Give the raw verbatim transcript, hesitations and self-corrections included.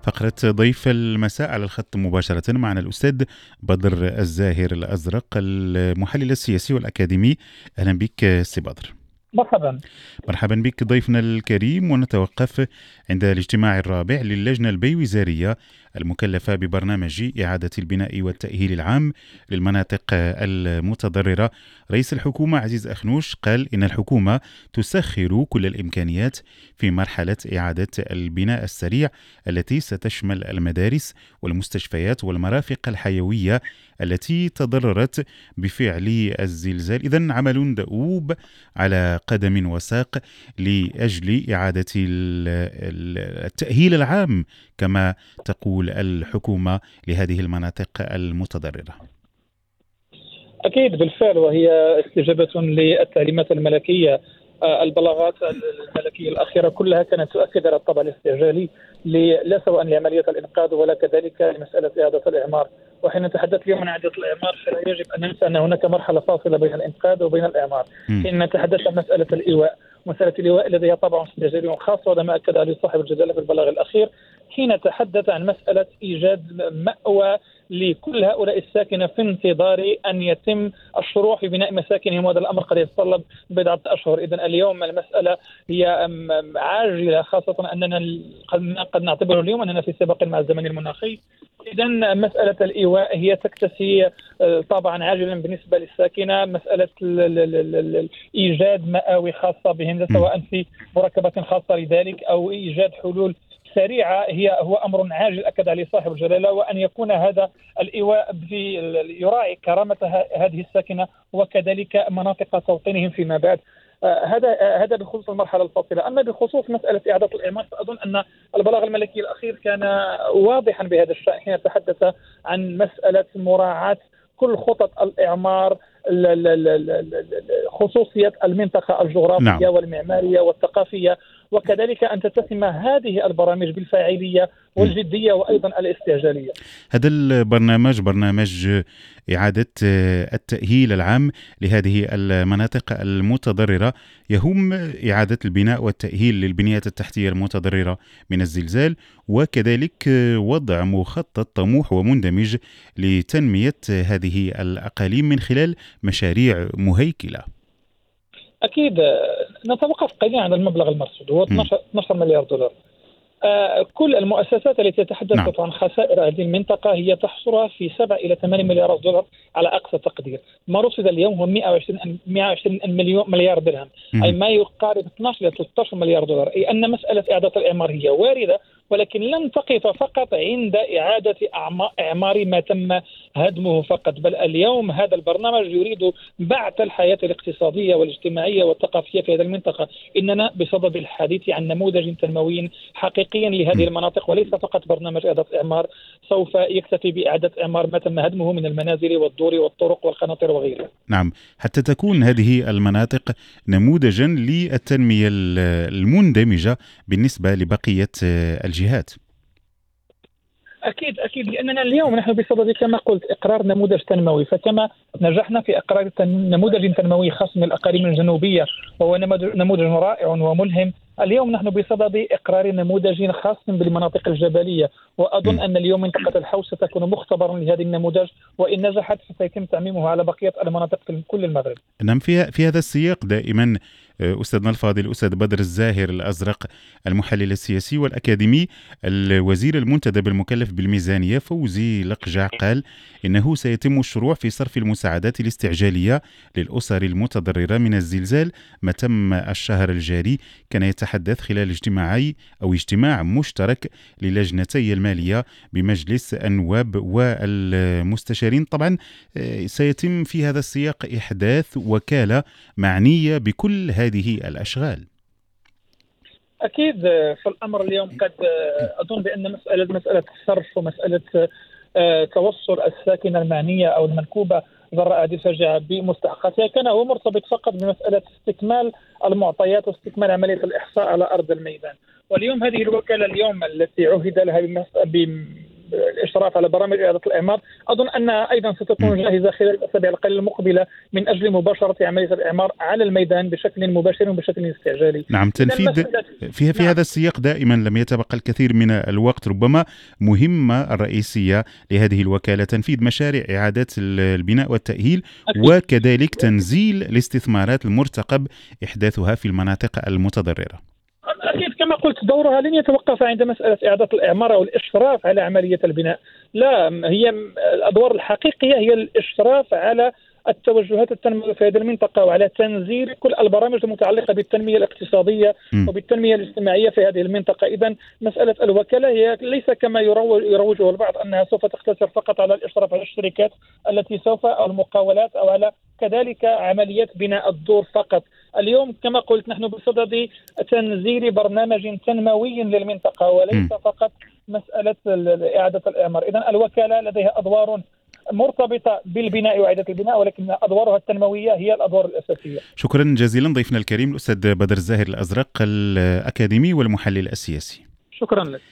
فقرة ضيف المساء على الخط مباشرة معنا الأستاذ بدر الزاهر الأزرق، المحلل السياسي والأكاديمي. أهلا بك سي بدر. مرحبا. مرحبا بك ضيفنا الكريم، ونتوقف عند الاجتماع الرابع للجنة البيوزارية المكلفة ببرنامج إعادة البناء والتأهيل العام للمناطق المتضررة. رئيس الحكومة عزيز أخنوش قال إن الحكومة تسخر كل الإمكانيات في مرحلة إعادة البناء السريع التي ستشمل المدارس والمستشفيات والمرافق الحيوية التي تضررت بفعل الزلزال. إذن عمل دؤوب على قدم وساق لأجل إعادة التأهيل العام كما تقول الحكومة لهذه المناطق المتضررة. أكيد بالفعل، وهي استجابة للتعليمات الملكية. البلاغات الملكية الأخيرة كلها كانت تؤكد على الطابع الاستعجالي لا سواء لعملية الإنقاذ ولا كذلك لمسألة إعادة الإعمار. وحين نتحدث اليوم عن إعادة الإعمار فلا يجب أن ننسى أن هناك مرحلة فاصلة بين الإنقاذ وبين الإعمار. حين نتحدث عن مسألة الإيواء، مسألة الإيواء لديها طابع استعجالي خاص، وهذا ما أكد عليه صاحب الجدالة في البلاغ الأخير حين تحدث عن مسألة إيجاد مأوى لكل هؤلاء الساكنة في انتظار أن يتم الشروع في بناء مساكنهم، وهذا الأمر قد يتطلب بضعة أشهر. إذن اليوم المسألة هي عاجلة، خاصة أننا قد نعتبر اليوم أننا في سباق مع الزمن المناخي. إذن مسألة الإيواء هي تكتسي طبعا عاجلا بالنسبة للساكنة مسألة إيجاد مآوي خاصة بهم، سواء في مركبات خاصة لذلك أو إيجاد حلول سريعة، هي هو أمر عاجل أكد عليه صاحب الجلالة. وأن يكون هذا الإيواء يراعي كرامة هذه الساكنة وكذلك مناطق توطينهم فيما بعد. آه هذا آه هذا بخصوص المرحلة الفاصلة. أما بخصوص مسألة إعادة الإعمار فأظن أن البلاغ الملكي الأخير كان واضحا بهذا الشأن حين تحدث عن مسألة مراعاة كل خطط الإعمار، خصوصية المنطقة الجغرافية نعم. والمعمارية والثقافية، وكذلك أن تتسم هذه البرامج بالفاعلية والجدية وأيضا الاستعجالية. هذا البرنامج برنامج إعادة التأهيل العام لهذه المناطق المتضررة يهم إعادة البناء والتأهيل للبنيات التحتية المتضررة من الزلزال، وكذلك وضع مخطط طموح ومندمج لتنمية هذه الأقاليم من خلال مشاريع مهيكلة. أكيد نتوقف قليلا عن المبلغ المرصود، هو اثنا عشر مليار دولار. آه كل المؤسسات التي تتحدث نعم. عن خسائر هذه المنطقة هي تحصرها في سبعة إلى ثمانية مليارات دولار على أقصى تقدير. ما رصد اليوم هو مئة وعشرين مليون مليار درهم، أي ما يقارب اثناشر إلى ثلاثة عشر مليار دولار. أي أن مسألة إعادة الإعمار هي واردة، ولكن لن تقف فقط عند إعادة إعمار ما تم هدمه فقط، بل اليوم هذا البرنامج يريد بعث الحياة الاقتصادية والاجتماعية والثقافية في هذه المنطقة. إننا بصدد الحديث عن نموذج تنموي حقيقي لهذه المناطق، وليس فقط برنامج إعادة إعمار سوف يكتفي بإعادة إعمار ما تم هدمه من المنازل والدور والطرق والقناطر وغيرها. نعم، حتى تكون هذه المناطق نموذجا للتنمية المندمجة بالنسبة لبقية الجهات. أكيد أكيد لأننا اليوم نحن بصدد كما قلت إقرار نموذج تنموي، فكما نجحنا في إقرار نموذج تنموي خاص من الأقاليم الجنوبية وهو نموذج رائع وملهم، اليوم نحن بصدد إقرار نموذج خاص بالمناطق الجبلية، وأظن أن اليوم منطقة الحوش ستكون مختبرا لهذه النموذج، وإن نجحت سيتم تعميمها على بقية المناطق في كل المغرب. نعم، في في هذا السياق دائما أستاذنا الفاضل أستاذ بدر الزاهر الأزرق، المحلل السياسي والأكاديمي، الوزير المنتدب المكلف بالميزانية فوزي لقجع قال إنه سيتم الشروع في صرف المساعدات الاستعجالية للأسر المتضررة من الزلزال ما تم الشهر الجاري. كان يتحدث خلال اجتماعي أو اجتماع مشترك للجنتي المالية بمجلس النواب والمستشارين. طبعا سيتم في هذا السياق إحداث وكالة معنية بكل هذه الأشغال. أكيد في الأمر اليوم قد أظن بأن مسألة مسألة الصرف ومسألة توصل الساكنة المعنية أو المنكوبة جراء هذه الفاجعة بمستحقاتها كان هو مرتبط فقط بمسألة استكمال المعطيات واستكمال عملية الإحصاء على أرض الميدان. واليوم هذه الوكالة اليوم التي عهد لها الإشراف على برامج إعادة الإعمار، أظن أنها أيضا ستكون جاهزة خلال الأسابيع القليلة المقبلة من أجل مباشرة عملية الإعمار على الميدان بشكل مباشر وبشكل استعجالي. نعم، تنفيذ في في نعم. هذا السياق دائما لم يتبقى الكثير من الوقت. ربما مهمة الرئيسية لهذه الوكالة تنفيذ مشاريع إعادة البناء والتأهيل، أكيد. وكذلك تنزيل الاستثمارات المرتقب إحداثها في المناطق المتضررة. أكيد كما قلت دورها لن يتوقف عند مسألة إعادة الإعمار أو الإشراف على عملية البناء، لا، هي الأدوار الحقيقية هي الإشراف على التوجهات التنموية في هذه المنطقة وعلى تنزيل كل البرامج المتعلقة بالتنمية الاقتصادية م. وبالتنمية الاجتماعية في هذه المنطقة. إذن مسألة الوكالة هي ليس كما يروجه البعض أنها سوف تقتصر فقط على الإشراف على الشركات التي سوف أو المقاولات أو على كذلك عمليات بناء الدور فقط. اليوم كما قلت نحن بصدد تنزيل برنامج تنموي للمنطقة وليس م. فقط مسألة إعادة الإعمار. إذن الوكالة لديها أدوار مرتبطة بالبناء وإعادة البناء، ولكن أدوارها التنموية هي الأدوار الأساسية. شكرا جزيلا ضيفنا الكريم الأستاذ بدر الزاهر الأزرق، الأكاديمي والمحلل السياسي. شكرا لك.